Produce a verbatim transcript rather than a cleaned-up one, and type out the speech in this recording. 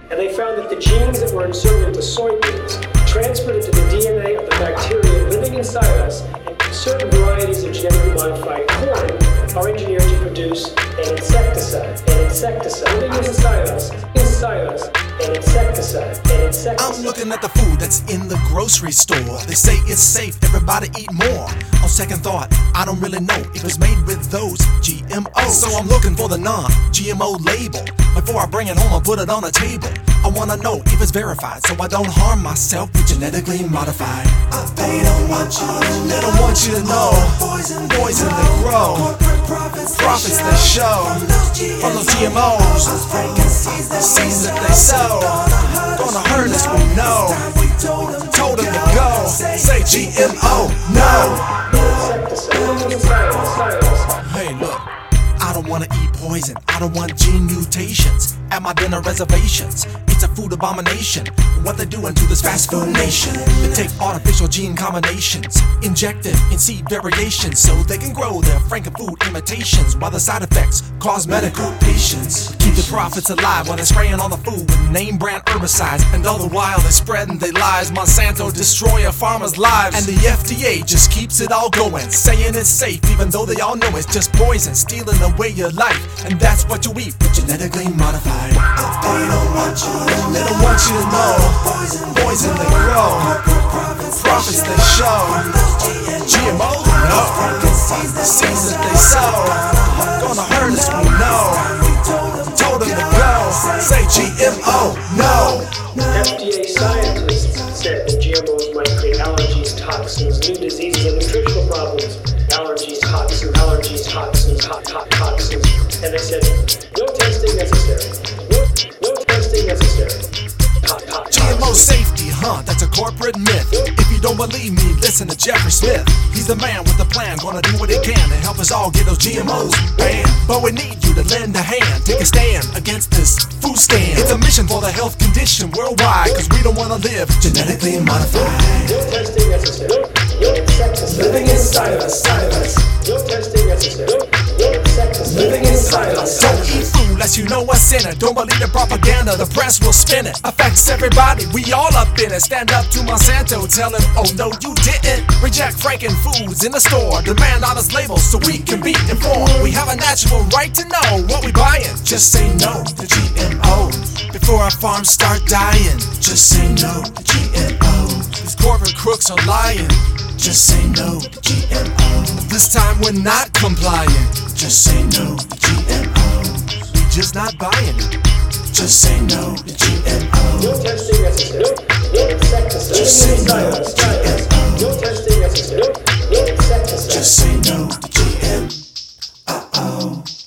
and they found that the genes that were inserted into soybeans transferred into the D N A of the bacteria living inside us, and certain varieties of genetically modified corn are engineered to produce an insecticide. An insecticide living inside us, inside us, an insecticide. An insecticide. I'm looking at the food that's in the grocery store. They say it's safe, everybody eat more. On second thought, I don't really know if it's made with those G M Os. So I'm looking for the non-G M O label. Before I bring it home, I put it on the table. I wanna know if it's verified, so I don't harm myself with genetically modified. They don't want you to know. They don't want you to know. Poison Poison they grow. Profits they show. From those G M Os. Seeds that they sow. Gonna hurt us, we know. Told them to go. Say G M O, no. Hey, look. I don't wanna eat poison, I don't want gene mutations at my dinner reservations. It's a food abomination, what they're doing to this fast food nation. They take artificial gene combinations, inject them in seed variations, so they can grow their frankenfood imitations, while the side effects cause medical patients. Keep the profits alive while they're spraying on the food with name brand herbicides, and all the while they're spreading their lies. Monsanto destroy a farmer's lives, and the F D A just keeps it all going, saying it's safe even though they all know it's just poison, stealing away your life, and that's what you eat, genetically modified. They don't want you to know. They don't want you to know. Poison they grow. Profits they show. G M O, no. Seeds that they sow. Gonna hurt us, we know. Told them to go. Say G M O, no. F D A scientists said that G M Os might create allergies, toxins, new diseases, and nutritional problems. Allergies, toxins, allergies, toxins, hot, hot, toxins. And they said, no testing necessary. No, no testing necessary. Hot, hot, G M O safety, huh? That's a corporate myth. If you don't believe me, listen to Jeffrey Smith. He's the man with the plan, gonna do what he can to help us all get those G M Os banned. But we need you to lend a hand, take a stand against this food stand. It's a mission for the health condition worldwide, cause we don't wanna live genetically modified. No testing necessary. No, no insecticide. Living inside of us, inside of us. No testing necessary. No, no insecticide. Living inside of us. Don't eat food unless you know what's in it. Don't believe the propaganda, the press will spin it. Affects everybody, we all up in it. Stand up to Monsanto, tell him, oh no you didn't. Reject Franken foods in the store. Demand honest labels so we can be informed. We have a natural right to know what we buying. Just say no to G M O before our farms start dying. Just say no to G M O. These corporate crooks are lying. Just say no to G M O. This time we're not complying. Just say no to G M O. We just not buying it. Just say no to G M O. No testing necessary. No, no insecticide. Just say no to G M O. No testing necessary. No, no insecticide. Just say no to G M O.